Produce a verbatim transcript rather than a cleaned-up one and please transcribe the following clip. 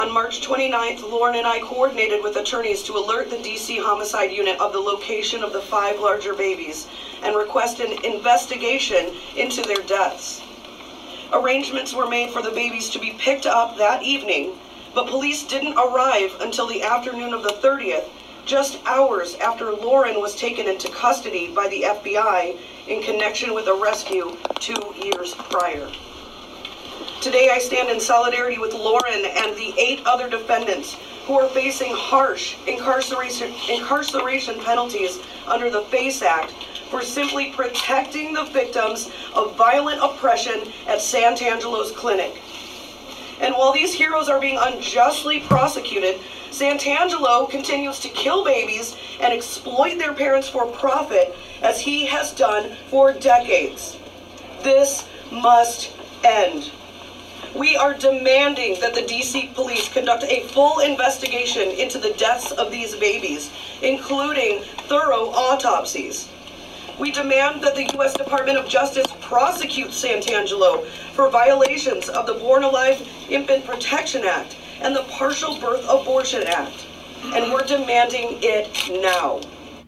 On March twenty-ninth, Lauren and I coordinated with attorneys to alert the D C Homicide Unit of the location of the five larger babies and request an investigation into their deaths. Arrangements were made for the babies to be picked up that evening, but police didn't arrive until the afternoon of the thirtieth, just hours after Lauren was taken into custody by the F B I in connection with a rescue two years prior. Today I stand in solidarity with Lauren and the eight other defendants who are facing harsh incarceration, incarceration penalties under the FACE Act for simply protecting the victims of violent oppression at Santangelo's clinic. And while these heroes are being unjustly prosecuted, Santangelo continues to kill babies and exploit their parents for profit, as he has done for decades. This must end. We are demanding that the D C police conduct a full investigation into the deaths of these babies, including thorough autopsies. We demand that the U S Department of Justice prosecute Santangelo for violations of the Born Alive Infant Protection Act and the Partial Birth Abortion Act. And we're demanding it now.